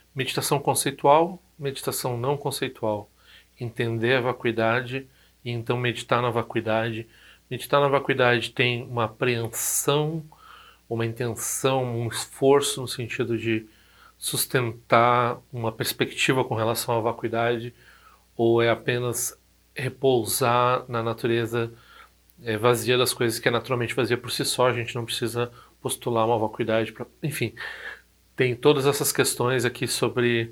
meditação conceitual, meditação não conceitual. Entender a vacuidade e então meditar na vacuidade. Meditar na vacuidade tem uma apreensão, uma intenção, um esforço no sentido de sustentar uma perspectiva com relação à vacuidade, ou é apenas repousar na natureza vazia das coisas, que é naturalmente vazia por si só, a gente não precisa postular uma vacuidade para... Enfim, tem todas essas questões aqui sobre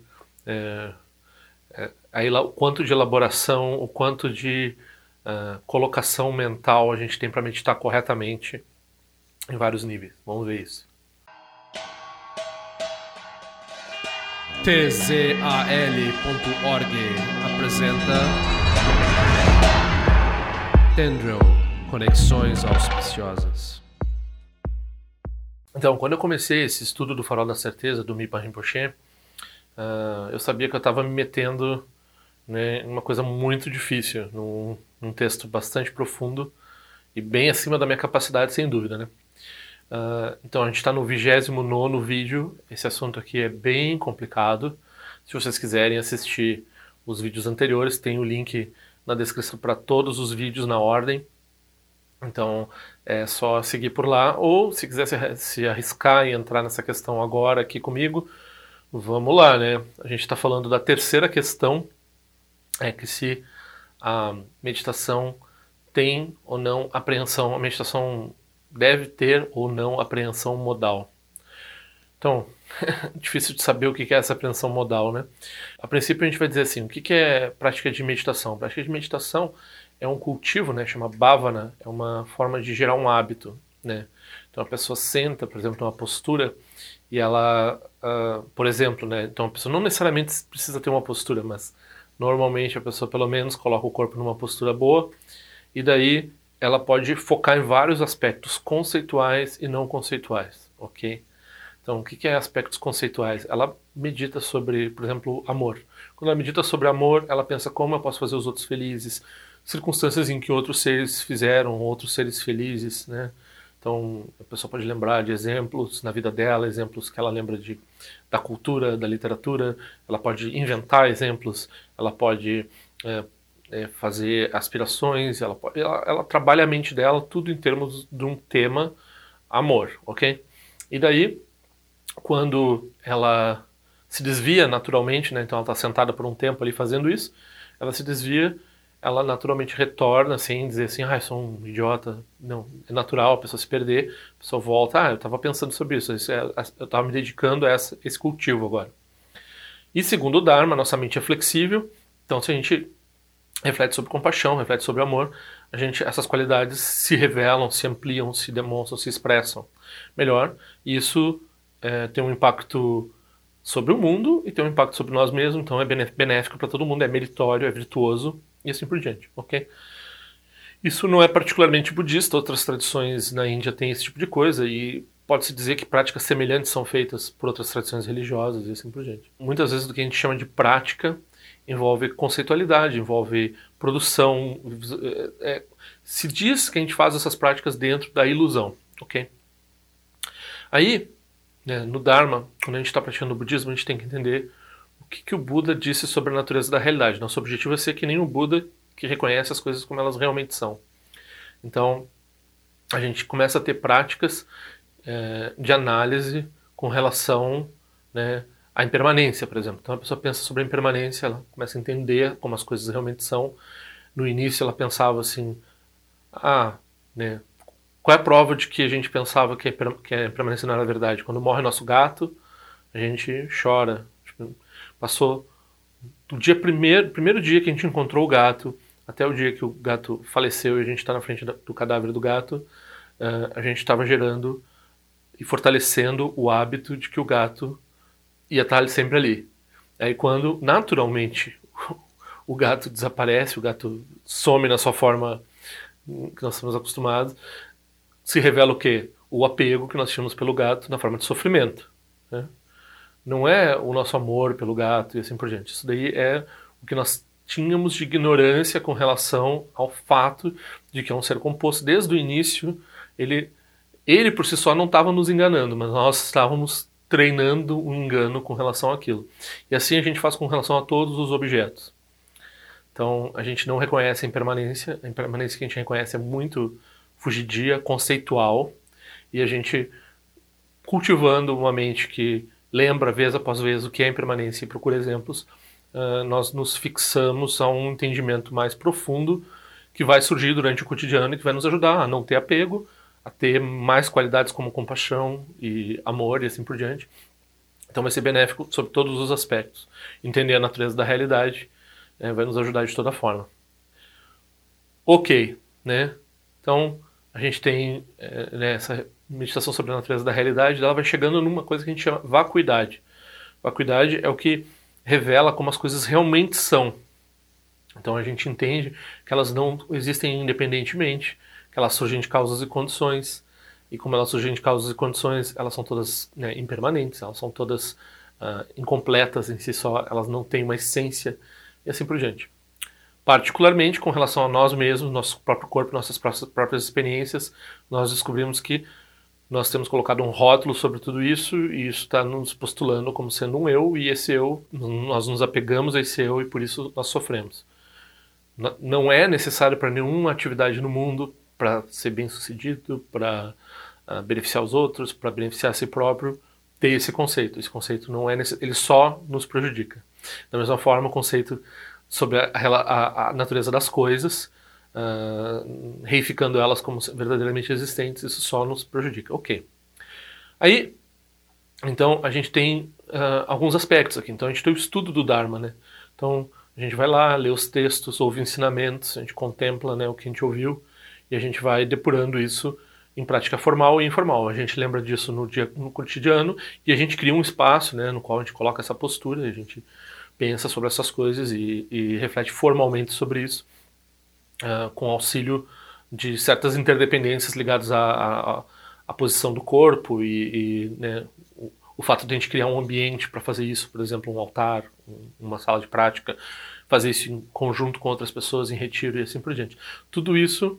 o quanto de elaboração, o quanto de colocação mental a gente tem para meditar corretamente em vários níveis. Vamos ver isso. tzal.org apresenta Tendril, Conexões Auspiciosas. Então, quando eu comecei esse estudo do Farol da Certeza, do Mipa Rinpoche, eu sabia que eu estava me metendo, né, em uma coisa muito difícil, num texto bastante profundo e bem acima da minha capacidade, sem dúvida, né? Então a gente está no 29º vídeo. Esse assunto aqui é bem complicado. Se vocês quiserem assistir os vídeos anteriores, tem o link na descrição para todos os vídeos na ordem. Então é só seguir por lá, ou se quiser se arriscar e entrar nessa questão agora aqui comigo, vamos lá, né? A gente está falando da terceira questão, que se a meditação tem ou não apreensão, a meditação deve ter ou não apreensão modal. Então, difícil de saber o que é essa apreensão modal, né? A princípio a gente vai dizer assim, o que é prática de meditação? Prática de meditação é um cultivo, né? Chama bhavana, é uma forma de gerar um hábito, né? Então a pessoa senta, por exemplo, numa postura e ela, por exemplo, né? Então a pessoa não necessariamente precisa ter uma postura, mas normalmente a pessoa pelo menos coloca o corpo numa postura boa e daí ela pode focar em vários aspectos conceituais e não conceituais, ok? Então, o que é aspectos conceituais? Ela medita sobre, por exemplo, amor. Quando ela medita sobre amor, ela pensa como eu posso fazer os outros felizes, circunstâncias em que outros seres fizeram outros seres felizes, né? Então, a pessoa pode lembrar de exemplos na vida dela, exemplos que ela lembra da cultura, da literatura, ela pode inventar exemplos, ela pode fazer aspirações, ela trabalha a mente dela tudo em termos de um tema amor, ok? E daí, quando ela se desvia naturalmente, né, então ela está sentada por um tempo ali fazendo isso, ela se desvia, ela naturalmente retorna sem dizer assim, eu sou um idiota. Não, é natural a pessoa se perder, a pessoa volta, eu estava pensando sobre isso, eu estava me dedicando a esse cultivo agora. E segundo o Dharma, nossa mente é flexível, então se a gente reflete sobre compaixão, reflete sobre amor, essas qualidades se revelam, se ampliam, se demonstram, se expressam melhor. E isso tem um impacto sobre o mundo e tem um impacto sobre nós mesmos, então é benéfico para todo mundo, é meritório, é virtuoso e assim por diante, ok? Isso não é particularmente budista, outras tradições na Índia têm esse tipo de coisa e pode-se dizer que práticas semelhantes são feitas por outras tradições religiosas e assim por diante. Muitas vezes do que a gente chama de prática envolve conceitualidade, envolve produção. Se diz que a gente faz essas práticas dentro da ilusão, ok? Aí, né, no Dharma, quando a gente está praticando o budismo, a gente tem que entender o que o Buda disse sobre a natureza da realidade. Nosso objetivo é ser que nem o Buda, que reconhece as coisas como elas realmente são. Então, a gente começa a ter práticas de análise com relação, né, a impermanência, por exemplo. Então a pessoa pensa sobre a impermanência, ela começa a entender como as coisas realmente são. No início ela pensava assim, né, qual é a prova de que a gente pensava que a impermanência não era verdade? Quando morre nosso gato, a gente chora. Passou do primeiro dia que a gente encontrou o gato, até o dia que o gato faleceu e a gente está na frente do cadáver do gato, a gente estava gerando e fortalecendo o hábito de que o gato ia estar sempre ali. Aí quando, naturalmente, o gato desaparece, o gato some na sua forma que nós estamos acostumados, se revela o quê? O apego que nós tínhamos pelo gato na forma de sofrimento, né? Não é o nosso amor pelo gato e assim por diante. Isso daí é o que nós tínhamos de ignorância com relação ao fato de que é um ser composto. Desde o início, ele por si só não estava nos enganando, mas nós estávamos treinando um engano com relação àquilo. E assim a gente faz com relação a todos os objetos. Então, a gente não reconhece a impermanência que a gente reconhece é muito fugidia, conceitual, e a gente, cultivando uma mente que lembra vez após vez o que é impermanência e procura exemplos, nós nos fixamos a um entendimento mais profundo que vai surgir durante o cotidiano e que vai nos ajudar a não ter apego, a ter mais qualidades como compaixão e amor e assim por diante. Então vai ser benéfico sobre todos os aspectos. Entender a natureza da realidade vai nos ajudar de toda forma. Ok, né? Então a gente tem essa meditação sobre a natureza da realidade, ela vai chegando numa coisa que a gente chama vacuidade. Vacuidade é o que revela como as coisas realmente são. Então a gente entende que elas não existem independentemente, que elas surgem de causas e condições, e como elas surgem de causas e condições, elas são todas impermanentes, elas são todas incompletas em si só, elas não têm uma essência, e assim por diante. Particularmente com relação a nós mesmos, nosso próprio corpo, nossas próprias experiências, nós descobrimos que nós temos colocado um rótulo sobre tudo isso, e isso está nos postulando como sendo um eu, e esse eu, nós nos apegamos a esse eu, e por isso nós sofremos. Não é necessário para nenhuma atividade no mundo, para ser bem sucedido, para beneficiar os outros, para beneficiar a si próprio, ter esse conceito. Esse conceito não é ele só nos prejudica. Da mesma forma, o conceito sobre a natureza das coisas, reificando elas como verdadeiramente existentes, isso só nos prejudica. Ok. Aí, então, a gente tem alguns aspectos aqui. Então, a gente tem o estudo do Dharma, né? Então, a gente vai lá, lê os textos, ouve ensinamentos, a gente contempla o que a gente ouviu e a gente vai depurando isso em prática formal e informal. A gente lembra disso no cotidiano e a gente cria um espaço no qual a gente coloca essa postura, a gente pensa sobre essas coisas e reflete formalmente sobre isso, com auxílio de certas interdependências ligadas à posição do corpo e o fato de a gente criar um ambiente para fazer isso, por exemplo, um altar, uma sala de prática, fazer isso em conjunto com outras pessoas, em retiro e assim por diante. Tudo isso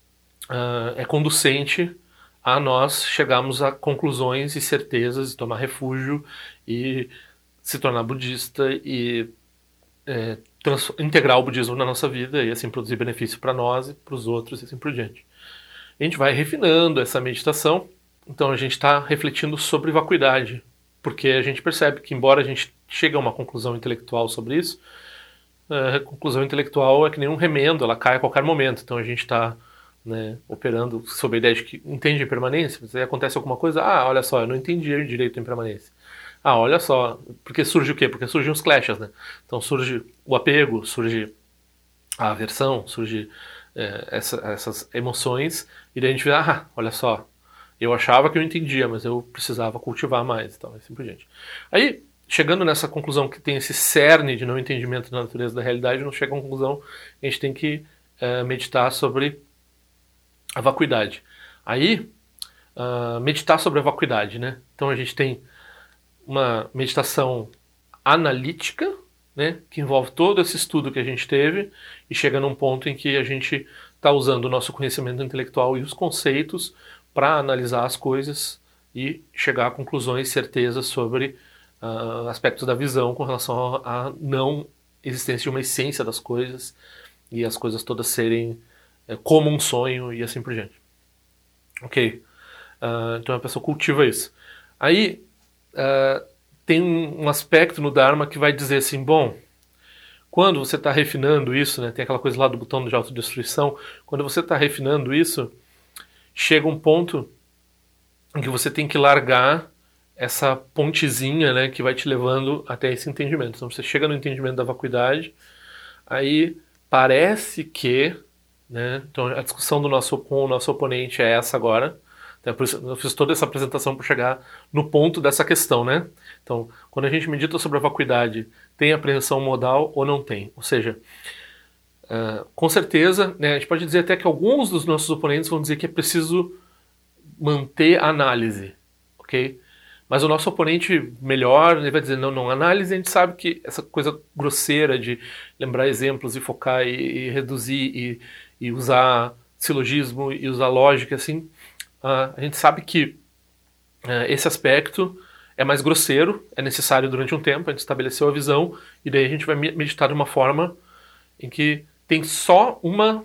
é conducente a nós chegarmos a conclusões e certezas e tomar refúgio e se tornar budista e integrar o budismo na nossa vida e assim produzir benefício para nós e para os outros e assim por diante. A gente vai refinando essa meditação, então a gente está refletindo sobre vacuidade, porque a gente percebe que embora a gente chegue a uma conclusão intelectual sobre isso, a conclusão intelectual é que nem um remendo, ela cai a qualquer momento, então a gente está operando sob a ideia de que entende a impermanência, mas aí acontece alguma coisa, olha só, eu não entendi direito a impermanência. Olha só, porque surge o quê? Porque surgem os clashes, né? Então surge o apego, surge a aversão, surge essas emoções, e daí a gente vê, olha só, eu achava que eu entendia, mas eu precisava cultivar mais, então, assim por diante. Aí, chegando nessa conclusão que tem esse cerne de não entendimento da natureza da realidade, nos chega a conclusão que a gente tem que meditar sobre a vacuidade. Aí, meditar sobre a vacuidade, né? Então a gente tem uma meditação analítica, que envolve todo esse estudo que a gente teve e chega num ponto em que a gente está usando o nosso conhecimento intelectual e os conceitos para analisar as coisas e chegar a conclusões e certezas sobre aspectos da visão com relação à não existência de uma essência das coisas e as coisas todas serem como um sonho e assim por diante. Ok. Então a pessoa cultiva isso. Aí tem um aspecto no Dharma que vai dizer assim, bom, quando você está refinando isso, tem aquela coisa lá do botão de autodestruição, quando você está refinando isso, chega um ponto em que você tem que largar essa pontezinha que vai te levando até esse entendimento. Então você chega no entendimento da vacuidade, aí parece que, então a discussão com o nosso oponente é essa agora. Então, por isso eu fiz toda essa apresentação para chegar no ponto dessa questão, Então, quando a gente medita sobre a vacuidade, tem apreensão modal ou não tem? Ou seja, com certeza, a gente pode dizer até que alguns dos nossos oponentes vão dizer que é preciso manter a análise, ok? Mas o nosso oponente melhor, ele vai dizer, não, análise a gente sabe que essa coisa grosseira de lembrar exemplos e focar e reduzir e usar silogismo e usar lógica, assim, a gente sabe que esse aspecto é mais grosseiro, é necessário durante um tempo, a gente estabeleceu a visão, e daí a gente vai meditar de uma forma em que tem só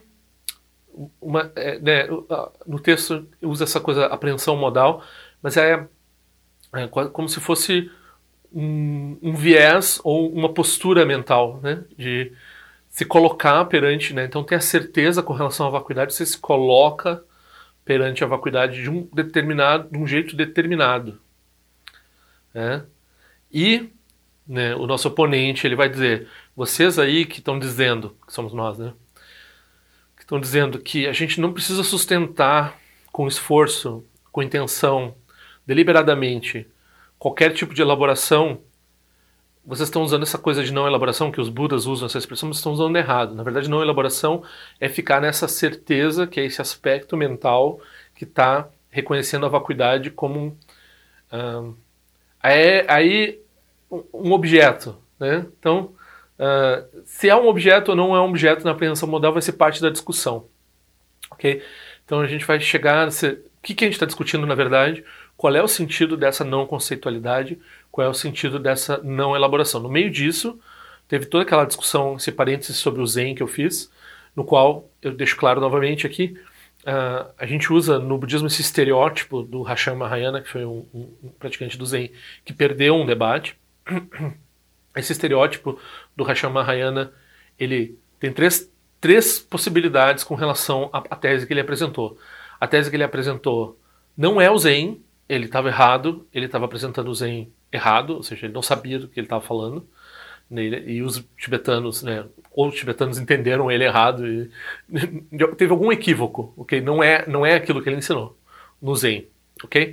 né, no texto usa essa coisa, apreensão modal, mas é como se fosse um viés ou uma postura mental, né, de se colocar perante, né, então ter a certeza com relação à vacuidade, você se coloca perante a vacuidade de um jeito determinado, né? E, né, o nosso oponente, ele vai dizer, vocês aí que estão dizendo, que somos nós, né, que estão dizendo que a gente não precisa sustentar com esforço, com intenção, deliberadamente, qualquer tipo de elaboração, vocês estão usando essa coisa de não elaboração, que os Budas usam essa expressão, mas estão usando errado. Na verdade, não elaboração é ficar nessa certeza, que é esse aspecto mental que está reconhecendo a vacuidade como um objeto, né? Então, se é um objeto ou não é um objeto na apreensão modal vai ser parte da discussão, ok? Então a gente vai chegar o que a gente está discutindo na verdade, qual é o sentido dessa não conceitualidade, qual é o sentido dessa não elaboração. No meio disso, teve toda aquela discussão, esse parênteses sobre o Zen que eu fiz, no qual eu deixo claro novamente aqui, a gente usa no budismo esse estereótipo do Harshan Mahayana, que foi um praticante do Zen, que perdeu um debate. Esse estereótipo do Harshan Mahayana, ele tem três possibilidades com relação à tese que ele apresentou. A tese que ele apresentou não é o Zen, ele estava errado, ele estava apresentando o Zen errado, ou seja, ele não sabia do que ele estava falando, e os tibetanos, né, ou os tibetanos entenderam ele errado, e teve algum equívoco, ok? Não é aquilo que ele ensinou no Zen, ok?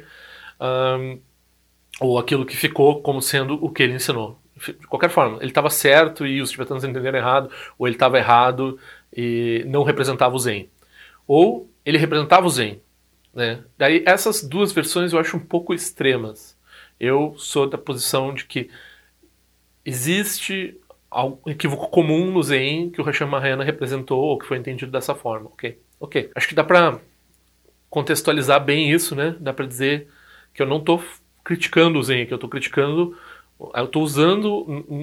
Ou aquilo que ficou como sendo o que ele ensinou. De qualquer forma, ele estava certo e os tibetanos entenderam errado, ou ele estava errado e não representava o Zen. Ou ele representava o Zen, né? Daí essas duas versões eu acho um pouco extremas. Eu sou da posição de que existe um equívoco comum no Zen que o Harshan Mahayana representou ou que foi entendido dessa forma, ok? Acho que dá para contextualizar bem isso, né? Dá para dizer que eu não estou criticando o Zen, que eu estou usando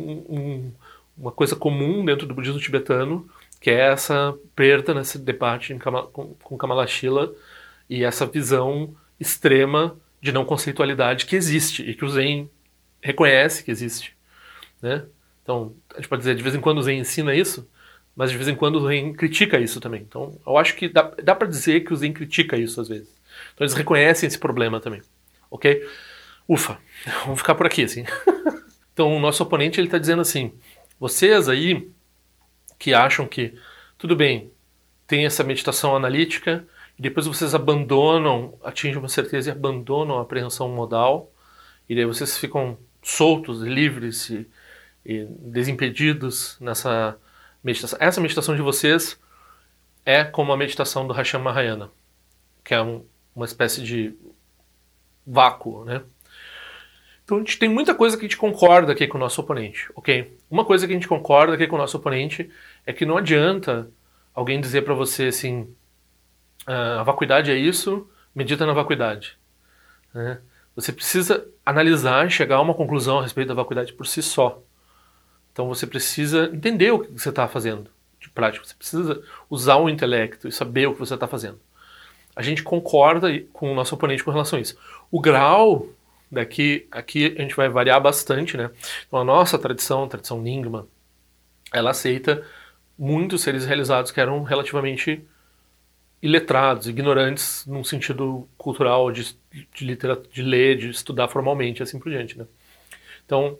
uma coisa comum dentro do budismo tibetano, que é essa perda nesse debate com Kamalashila e essa visão extrema de não conceitualidade que existe e que o Zen reconhece que existe, né? Então, a gente pode dizer, de vez em quando o Zen ensina isso, mas de vez em quando o Zen critica isso também. Então, eu acho que dá para dizer que o Zen critica isso às vezes. Então, eles reconhecem esse problema também, ok? Ufa, vamos ficar por aqui, assim. Então, o nosso oponente, ele está dizendo assim, vocês aí que acham que, tudo bem, tem essa meditação analítica, e depois vocês atingem uma certeza e abandonam a apreensão modal, e daí vocês ficam soltos, livres e desimpedidos nessa meditação. Essa meditação de vocês é como a meditação do Harshan Mahayana, que é uma espécie de vácuo, né? Então a gente tem muita coisa que a gente concorda aqui com o nosso oponente, ok? Uma coisa que a gente concorda aqui com o nosso oponente é que não adianta alguém dizer para você assim, a vacuidade é isso, medita na vacuidade, né? Você precisa analisar e chegar a uma conclusão a respeito da vacuidade por si só. Então você precisa entender o que você está fazendo de prática, você precisa usar o intelecto e saber o que você está fazendo. A gente concorda com o nosso oponente com relação a isso. O grau aqui a gente vai variar bastante, né? Então a nossa tradição, a tradição Nyingma, ela aceita muitos seres realizados que eram relativamente iletrados, ignorantes num sentido cultural, de ler, de estudar formalmente, assim por diante, né? Então,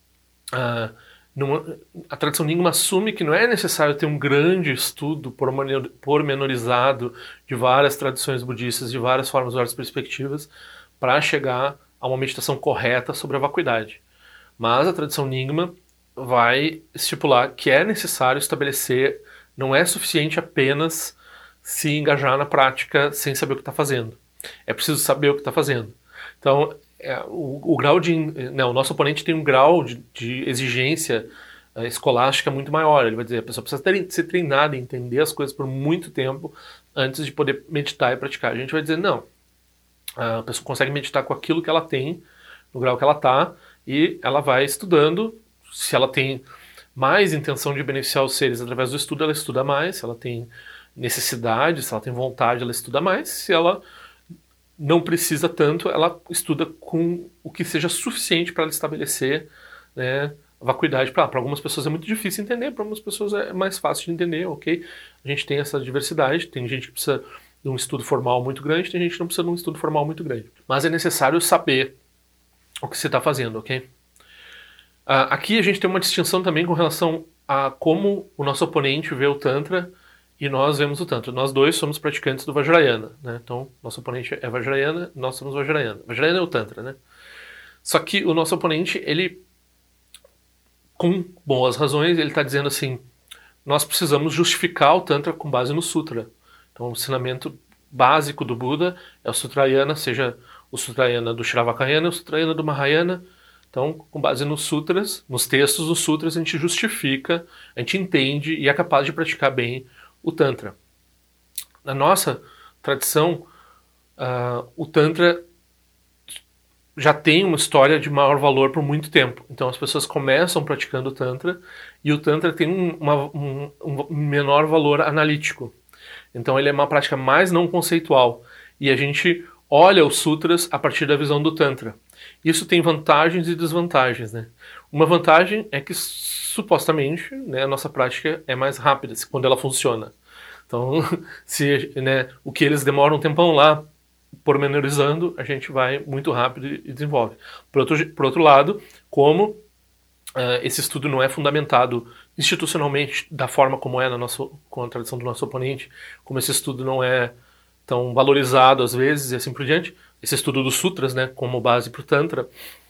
a tradição Nyingma assume que não é necessário ter um grande estudo pormenorizado de várias tradições budistas, de várias formas, várias perspectivas, para chegar a uma meditação correta sobre a vacuidade. Mas a tradição Nyingma vai estipular que é necessário estabelecer, não é suficiente apenas se engajar na prática sem saber o que está fazendo. É preciso saber o que está fazendo. Então, o grau o nosso oponente tem um grau de exigência escolástica muito maior. Ele vai dizer, a pessoa precisa ser treinada em entender as coisas por muito tempo antes de poder meditar e praticar. A gente vai dizer, não. A pessoa consegue meditar com aquilo que ela tem no grau que ela está, e ela vai estudando. Se ela tem mais intenção de beneficiar os seres através do estudo, ela estuda mais. Se ela tem necessidade, se ela tem vontade, ela estuda mais. Se ela não precisa tanto, ela estuda com o que seja suficiente para ela estabelecer, né, a vacuidade. Para algumas pessoas é muito difícil entender, para algumas pessoas é mais fácil de entender, ok? A gente tem essa diversidade, tem gente que precisa de um estudo formal muito grande, tem gente que não precisa de um estudo formal muito grande. Mas é necessário saber o que você está fazendo, ok? Aqui a gente tem uma distinção também com relação a como o nosso oponente vê o Tantra e nós vemos o Tantra. Nós dois somos praticantes do Vajrayana, né? Então, nosso oponente é Vajrayana, nós somos Vajrayana. Vajrayana é o Tantra, né? Só que o nosso oponente, ele, com boas razões, ele está dizendo assim, nós precisamos justificar o Tantra com base no Sutra. Então, o ensinamento básico do Buda é o Sutrayana, seja o Sutrayana do Shravakayana, o Sutrayana do Mahayana. Então, com base nos sutras, nos textos dos sutras, a gente justifica, a gente entende e é capaz de praticar bem o Tantra. Na nossa tradição, o Tantra já tem uma história de maior valor por muito tempo. Então as pessoas começam praticando o Tantra e o Tantra tem um menor valor analítico. Então ele é uma prática mais não conceitual. E a gente olha os sutras a partir da visão do Tantra. Isso tem vantagens e desvantagens, né? Uma vantagem é que supostamente, né, a nossa prática é mais rápida quando ela funciona. Então, se, né, o que eles demoram um tempão lá pormenorizando, a gente vai muito rápido e desenvolve. Por outro lado, como esse estudo não é fundamentado institucionalmente da forma como é com a tradição do nosso oponente, como esse estudo não é tão valorizado às vezes e assim por diante, esse estudo dos sutras, né, como base para o Tantra,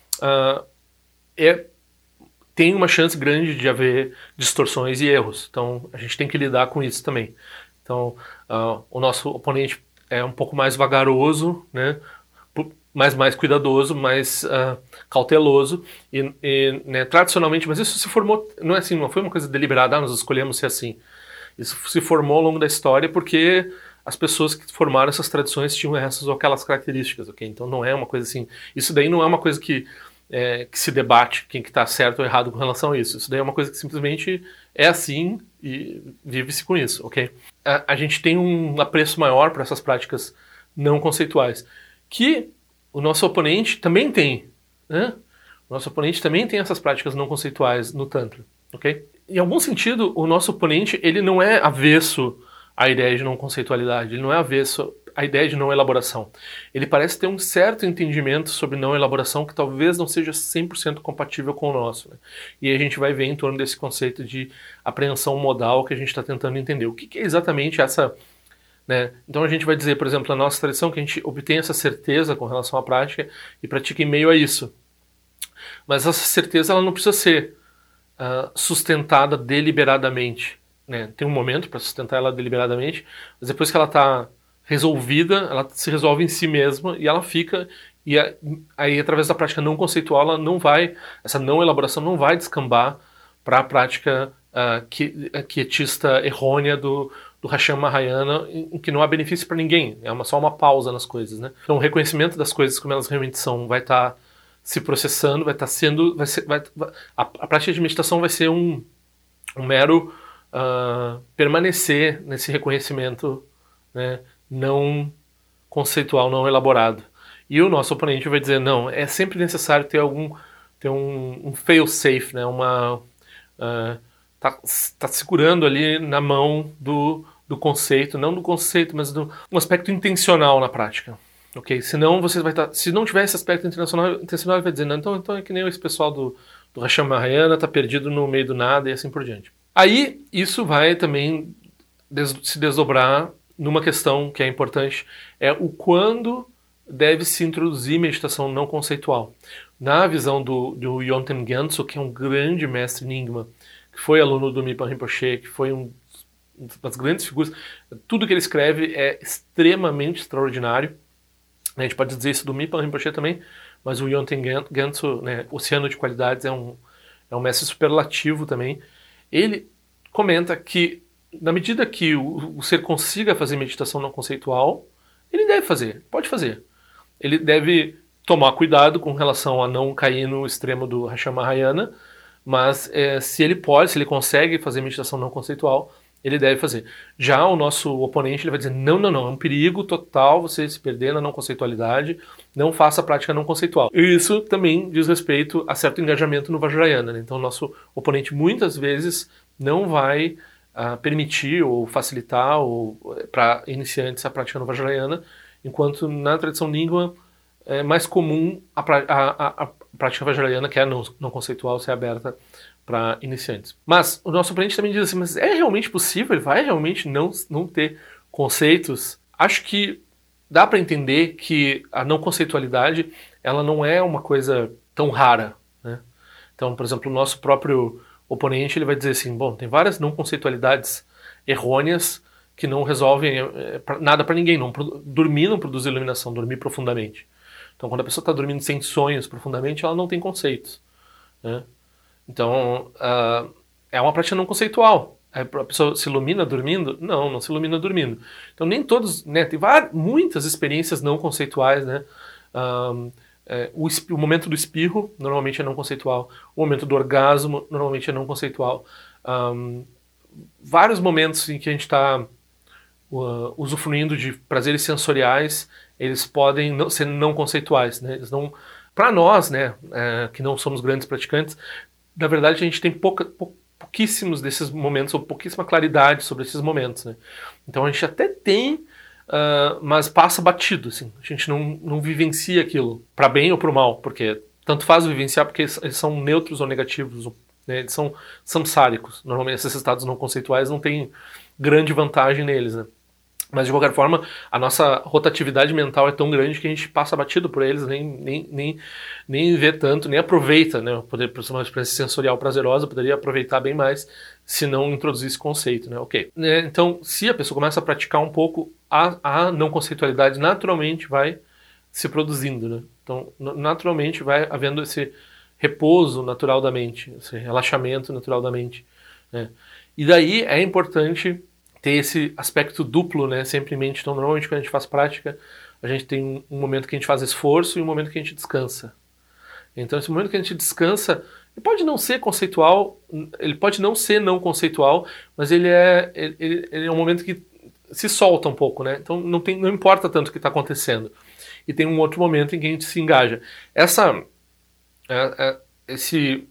tem uma chance grande de haver distorções e erros. Então, a gente tem que lidar com isso também. Então, o nosso oponente é um pouco mais vagaroso, né, mais cuidadoso, mais cauteloso e né, tradicionalmente, mas isso se formou, não é assim, não foi uma coisa deliberada, nós escolhemos ser assim. Isso se formou ao longo da história porque as pessoas que formaram essas tradições tinham essas ou aquelas características, ok? Então não é uma coisa assim, isso daí não é uma coisa que se debate quem que está certo ou errado com relação a isso. Isso daí é uma coisa que simplesmente é assim e vive-se com isso, ok? A gente tem um apreço maior para essas práticas não conceituais, que o nosso oponente também tem, né? O nosso oponente também tem essas práticas não conceituais no Tantra, ok? Em algum sentido, o nosso oponente, ele não é avesso à ideia de não conceitualidade, ele não é avesso à ideia de não elaboração. Ele parece ter um certo entendimento sobre não elaboração que talvez não seja 100% compatível com o nosso, né? E a gente vai ver em torno desse conceito de apreensão modal que a gente está tentando entender. O que é exatamente essa... né? Então a gente vai dizer, por exemplo, na nossa tradição, que a gente obtém essa certeza com relação à prática e pratica em meio a isso. Mas essa certeza ela não precisa ser sustentada deliberadamente, né? Tem um momento para sustentar ela deliberadamente, mas depois que ela está resolvida, ela se resolve em si mesma e ela fica, e aí através da prática não conceitual ela não vai, essa não elaboração não vai descambar para a prática quietista errônea do Rasham Mahayana, em que não há benefício para ninguém, é só uma pausa nas coisas, né? Então o reconhecimento das coisas como elas realmente são vai estar se processando, vai estar sendo, a prática de meditação vai ser um mero permanecer nesse reconhecimento, né, não conceitual, não elaborado. E o nosso oponente vai dizer, não, é sempre necessário ter um fail-safe, né, tá segurando ali na mão do conceito, não do conceito, mas um aspecto intencional na prática. Ok? Senão você vai estar. Se não tiver esse aspecto intencional ele vai dizer, não, então é que nem esse pessoal do Rasham Mahayana, tá perdido no meio do nada e assim por diante. Aí isso vai também se desdobrar numa questão que é importante, é o quando deve se introduzir meditação não conceitual. Na visão do Yonten Gyatso, que é um grande mestre Nyingma, que foi aluno do Mipa Rinpoche, que foi uma das grandes figuras, tudo que ele escreve é extremamente extraordinário. A gente pode dizer isso do Mipa Rinpoche também, mas o Yonten Gyatso, né, Oceano de Qualidades, é um mestre superlativo também. Ele comenta que, na medida que o ser consiga fazer meditação não conceitual, ele deve fazer, pode fazer. Ele deve tomar cuidado com relação a não cair no extremo do Hashan Mahayana, mas se ele consegue fazer meditação não conceitual, ele deve fazer. Já o nosso oponente ele vai dizer, não, é um perigo total você se perder na não conceitualidade, não faça a prática não conceitual. E isso também diz respeito a certo engajamento no Vajrayana, né? Então o nosso oponente muitas vezes não vai permitir ou facilitar para iniciantes a prática no Vajrayana, enquanto na tradição Nyingma é mais comum a prática Vajrayana, que é não conceitual, ser aberta para iniciantes. Mas o nosso oponente também diz assim, mas é realmente possível? Ele vai realmente não ter conceitos? Acho que dá para entender que a não conceitualidade ela não é uma coisa tão rara, né? Então, por exemplo, o nosso próprio oponente ele vai dizer assim, bom, tem várias não conceitualidades errôneas que não resolvem nada para ninguém. Dormir não produz iluminação, dormir profundamente. Então, quando a pessoa está dormindo sem sonhos profundamente, ela não tem conceitos, né? Então, é uma prática não conceitual. A pessoa se ilumina dormindo? Não se ilumina dormindo. Então, nem todos, né, tem muitas experiências não conceituais, né? O momento do espirro, normalmente é não conceitual. O momento do orgasmo, normalmente é não conceitual. Vários momentos em que a gente está usufruindo de prazeres sensoriais, eles podem ser não conceituais, né? Eles não, para nós, né, que não somos grandes praticantes, na verdade a gente tem pouquíssimos desses momentos, ou pouquíssima claridade sobre esses momentos, né? Então a gente até tem, mas passa batido, assim. A gente não vivencia aquilo, para bem ou para o mal, porque tanto faz vivenciar, porque eles são neutros ou negativos, né? Eles são samsáricos. Normalmente esses estados não conceituais não têm grande vantagem neles, né? Mas de qualquer forma, a nossa rotatividade mental é tão grande que a gente passa batido por eles, nem vê tanto, nem aproveita, né? Poder, por uma experiência sensorial prazerosa, poderia aproveitar bem mais se não introduzir esse conceito, né? Ok. Então, se a pessoa começa a praticar um pouco, a não conceitualidade naturalmente vai se produzindo, né? Então, naturalmente vai havendo esse repouso natural da mente, esse relaxamento natural da mente, né? E daí é importante ter esse aspecto duplo, né, sempre em mente. Então, normalmente, quando a gente faz prática, a gente tem um momento que a gente faz esforço e um momento que a gente descansa. Então, esse momento que a gente descansa, ele pode não ser conceitual, ele pode não ser não conceitual, mas ele é um momento que se solta um pouco, né? Então, não importa tanto o que está acontecendo. E tem um outro momento em que a gente se engaja. Esse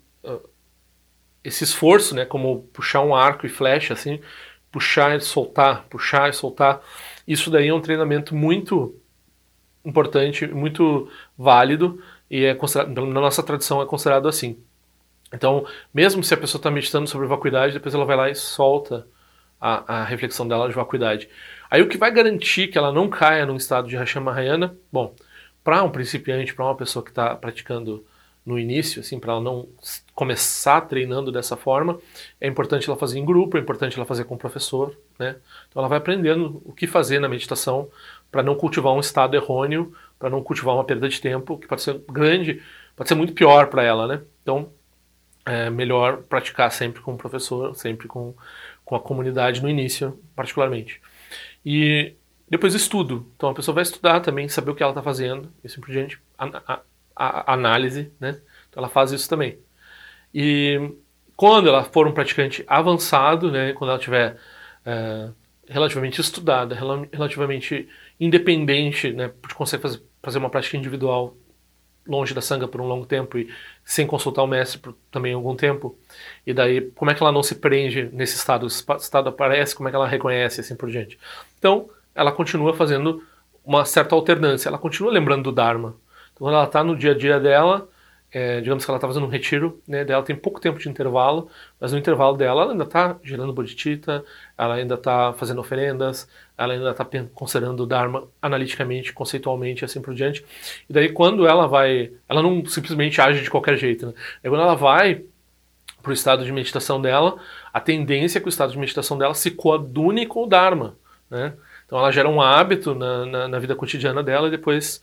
esforço, né, como puxar um arco e flecha, assim, puxar e soltar, isso daí é um treinamento muito importante, muito válido, e na nossa tradição é considerado assim. Então, mesmo se a pessoa está meditando sobre vacuidade, depois ela vai lá e solta a reflexão dela de vacuidade. Aí o que vai garantir que ela não caia num estado de Hashan Mahayana, bom, para um principiante, para uma pessoa que está praticando no início, assim, para ela não começar treinando dessa forma, é importante ela fazer em grupo, é importante ela fazer com o professor, né? Então ela vai aprendendo o que fazer na meditação para não cultivar um estado errôneo, para não cultivar uma perda de tempo, que pode ser grande, pode ser muito pior para ela, né? Então é melhor praticar sempre com o professor, sempre com a comunidade no início, particularmente. E depois estudo. Então a pessoa vai estudar também, saber o que ela está fazendo, e assim por diante. A análise, né? Então ela faz isso também. E quando ela for um praticante avançado, né? Quando ela tiver relativamente estudada, relativamente independente, né? Consegue fazer uma prática individual longe da sangha por um longo tempo e sem consultar o mestre por também algum tempo. E daí, como é que ela não se prende nesse estado? Esse estado aparece, como é que ela reconhece, assim por diante. Então, ela continua fazendo uma certa alternância, ela continua lembrando do Dharma. Então, quando ela está no dia a dia dela, digamos que ela está fazendo um retiro, né, dela tem pouco tempo de intervalo, mas no intervalo dela ela ainda está gerando bodhicitta, ela ainda está fazendo oferendas, ela ainda está considerando o Dharma analiticamente, conceitualmente, assim por diante. E daí quando ela não simplesmente age de qualquer jeito, né? Aí quando ela vai para o estado de meditação dela, a tendência é que o estado de meditação dela se coadune com o Dharma, né? Então ela gera um hábito na vida cotidiana dela e depois...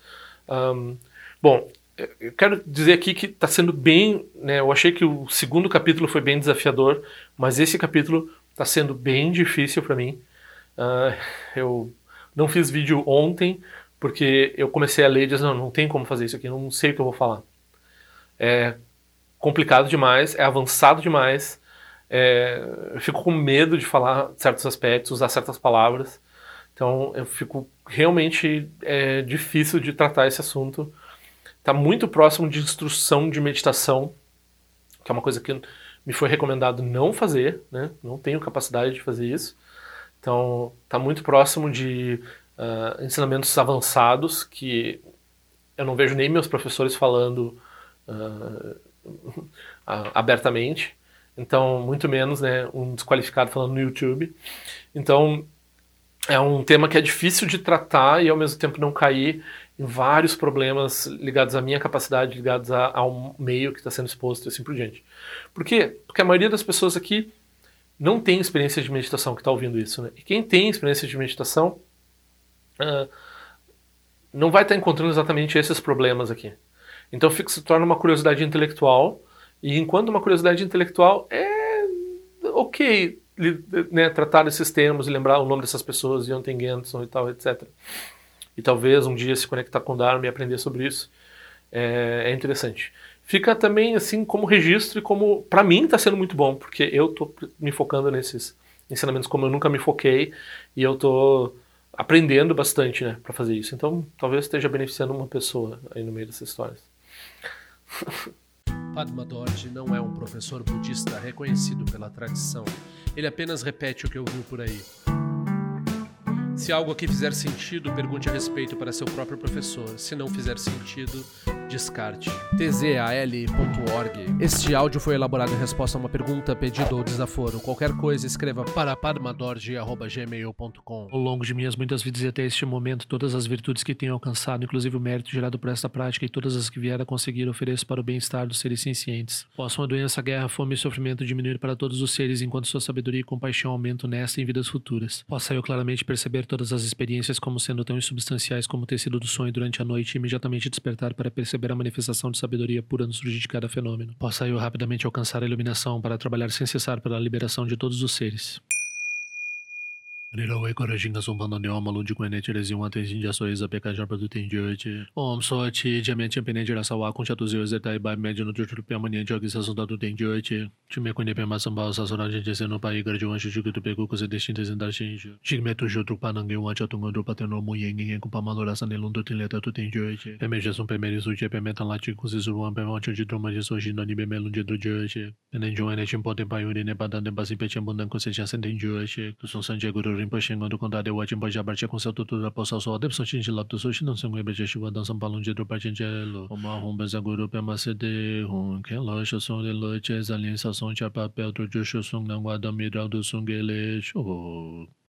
Bom, eu quero dizer aqui que está sendo bem, né, eu achei que o segundo capítulo foi bem desafiador, mas esse capítulo está sendo bem difícil para mim. Eu não fiz vídeo ontem porque eu comecei a ler e disse, não tem como fazer isso aqui, não sei o que eu vou falar. É complicado demais, é avançado demais, eu fico com medo de falar certos aspectos, usar certas palavras, então eu fico realmente difícil de tratar esse assunto. Está muito próximo de instrução de meditação, que é uma coisa que me foi recomendado não fazer, né? Não tenho capacidade de fazer isso. Então, está muito próximo de ensinamentos avançados que eu não vejo nem meus professores falando abertamente. Então, muito menos, né, um desqualificado falando no YouTube. Então, é um tema que é difícil de tratar e, ao mesmo tempo, não cair em vários problemas ligados à minha capacidade, ligados ao meio que está sendo exposto e assim por diante. Por quê? Porque a maioria das pessoas aqui não tem experiência de meditação que está ouvindo isso, né? E quem tem experiência de meditação não vai estar encontrando exatamente esses problemas aqui. Então se torna uma curiosidade intelectual, e enquanto uma curiosidade intelectual é ok, né, tratar desses termos e lembrar o nome dessas pessoas, Yonten Genson e tal, etc. E talvez um dia se conectar com o Dharma e aprender sobre isso é interessante. Fica também assim como registro e como, para mim, está sendo muito bom, porque eu estou me focando nesses ensinamentos como eu nunca me foquei e eu estou aprendendo bastante, né, para fazer isso. Então, talvez esteja beneficiando uma pessoa aí no meio dessas histórias. Padma Dorje não é um professor budista reconhecido pela tradição. Ele apenas repete o que ouviu por aí. Se algo aqui fizer sentido, pergunte a respeito para seu próprio professor. Se não fizer sentido, descarte. tzal.org. Este áudio foi elaborado em resposta a uma pergunta, pedido ou desaforo. Qualquer coisa, escreva para padmadorje@gmail.com. Ao longo de minhas muitas vidas e até este momento, todas as virtudes que tenho alcançado, inclusive o mérito gerado por esta prática e todas as que vier a conseguir, ofereço para o bem-estar dos seres cientes. Possam a doença, guerra, fome e sofrimento diminuir para todos os seres, enquanto sua sabedoria e compaixão aumentam nesta e em vidas futuras. Possa eu claramente perceber todas as experiências como sendo tão insubstanciais como o tecido do sonho durante a noite e imediatamente despertar para perceber a manifestação de sabedoria pura no surgir de cada fenômeno. Possa eu rapidamente alcançar a iluminação para trabalhar sem cessar pela liberação de todos os seres. Nirawe Korajinga Sumpano Neoma Lundi Quene Tiresi Waten Jinja Soiza Pekajar Produtin Jote Om Sochi Jamet Champene Jirasawa Kunchatuzi Zetai Bai Mediano Jutu Piamani Jogis Sundatu Ten Jote Time Quene Pema Samba Sasora Gente no Pai Garjuan Shujutu Peku Kose Destintes em Dashinjo Jigmetu Jutru Panangue Wachatungo do Pateno Muyengue com Pamalora Sanelundu Tinleta Tutin Jote Pemeja Sum Pemerisu Pemetan Lati Kuzizuan Pemoncho de Druma de Soji no Nibe Melunde do Jote Nenjuane Chimpote Payuri Nebadan de Basipechambundan Conseja Senten Jote Tuson Sanjeguru Rinpoche do Condado de Wachimbo Jabartia com seu tutor da Poça Só Depson Chinji Lapto Sushi não se encontra de chuva dançam palunde do Partingelo uma rumba zaguru pema cede rum que loja som de lote alien sação de papel do Jushu Sung não guarda midral do Sungele show